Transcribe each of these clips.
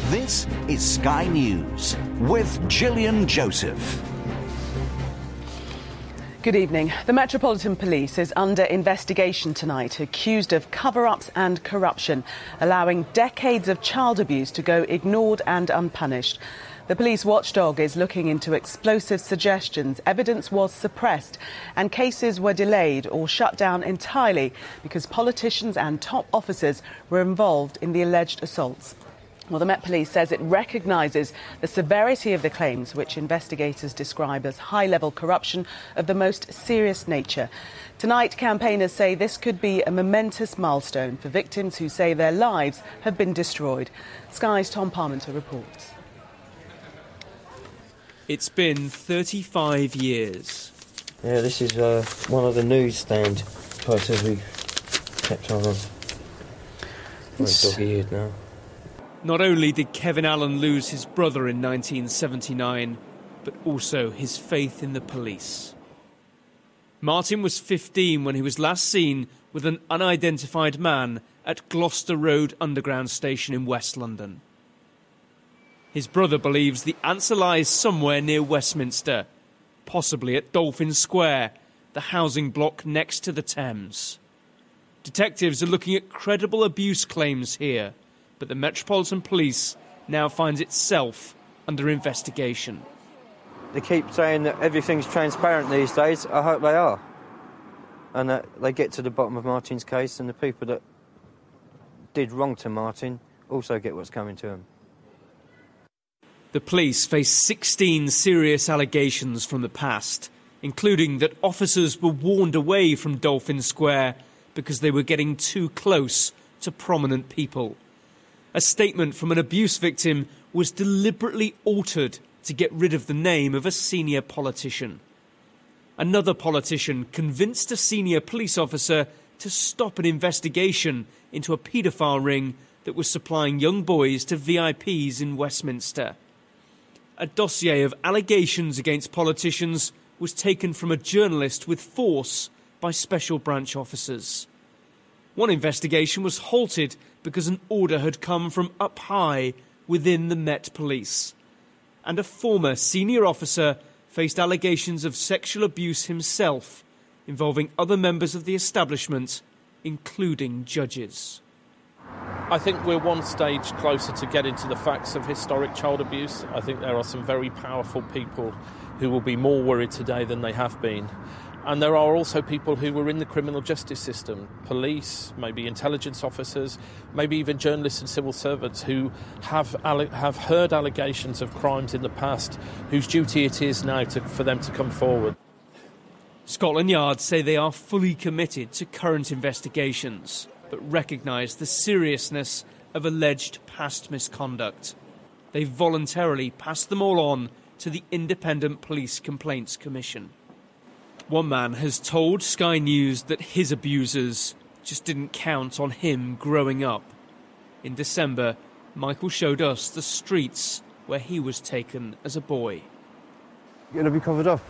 This is Sky News with Gillian Joseph. Good evening. The Metropolitan Police is under investigation tonight, accused of cover-ups and corruption, allowing decades of child abuse to go ignored and unpunished. The police watchdog is looking into explosive suggestions. Evidence was suppressed and cases were delayed or shut down entirely because politicians and top officers were involved in the alleged assaults. Well, the Met Police says it recognises the severity of the claims, which investigators describe as high-level corruption of the most serious nature. Tonight, campaigners say this could be a momentous milestone for victims who say their lives have been destroyed. Sky's Tom Parmenter reports. It's been 35 years. Yeah, this is one of the newsstand photos we kept on. Very dog-eared now. Not only did Kevin Allen lose his brother in 1979, but also his faith in the police. Martin was 15 when he was last seen with an unidentified man at Gloucester Road Underground Station in West London. His brother believes the answer lies somewhere near Westminster, possibly at Dolphin Square, the housing block next to the Thames. Detectives are looking at credible abuse claims here, but the Metropolitan Police now finds itself under investigation. They keep saying that everything's transparent these days. I hope they are. And that they get to the bottom of Martin's case, and the people that did wrong to Martin also get what's coming to them. The police face 16 serious allegations from the past, including that officers were warned away from Dolphin Square because they were getting too close to prominent people. A statement from an abuse victim was deliberately altered to get rid of the name of a senior politician. Another politician convinced a senior police officer to stop an investigation into a paedophile ring that was supplying young boys to VIPs in Westminster. A dossier of allegations against politicians was taken from a journalist with force by special branch officers. One investigation was halted because an order had come from up high within the Met Police. And a former senior officer faced allegations of sexual abuse himself, involving other members of the establishment, including judges. I think we're one stage closer to getting to the facts of historic child abuse. I think there are some very powerful people who will be more worried today than they have been. And there are also people who were in the criminal justice system, police, maybe intelligence officers, maybe even journalists and civil servants who have heard allegations of crimes in the past, whose duty it is now for them to come forward. Scotland Yard say they are fully committed to current investigations, but recognise the seriousness of alleged past misconduct. They voluntarily passed them all on to the Independent Police Complaints Commission. One man has told Sky News that his abusers just didn't count on him growing up. In December, Michael showed us the streets where he was taken as a boy. You're going to be covered up.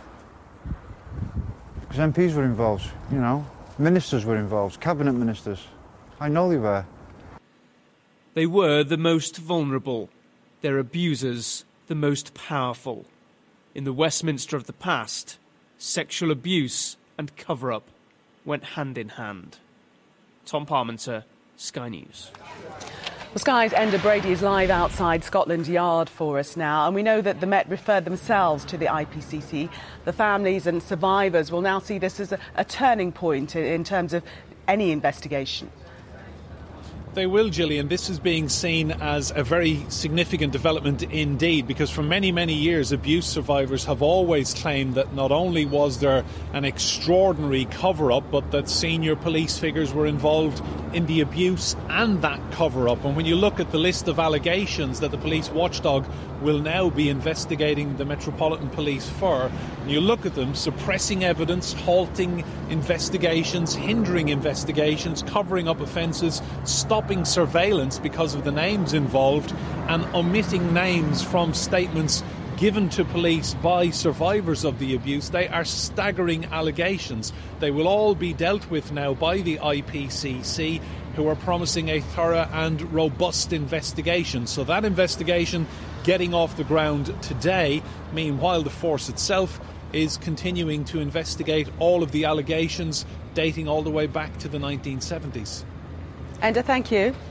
Because MPs were involved, you know. Ministers were involved, cabinet ministers. I know they were. They were the most vulnerable, their abusers the most powerful. In the Westminster of the past, sexual abuse and cover-up went hand in hand. Tom Parmenter, Sky News. Well, Sky's Enda Brady is live outside Scotland Yard for us now, and we know that the Met referred themselves to the IPCC. The families and survivors will now see this as a turning point in terms of any investigation. They will, Gillian. This is being seen as a very significant development indeed, because for many, many years, abuse survivors have always claimed that not only was there an extraordinary cover-up, but that senior police figures were involved in the abuse and that cover-up. And when you look at the list of allegations that the police watchdog will now be investigating the Metropolitan Police for, and you look at them: suppressing evidence, halting investigations, hindering investigations, covering up offences, stopping surveillance because of the names involved, and omitting names from statements given to police by survivors of the abuse. They are staggering allegations. They will all be dealt with now by the IPCC. who are promising a thorough and robust investigation. So that investigation getting off the ground today. Meanwhile, the force itself is continuing to investigate all of the allegations dating all the way back to the 1970s. Enda, thank you.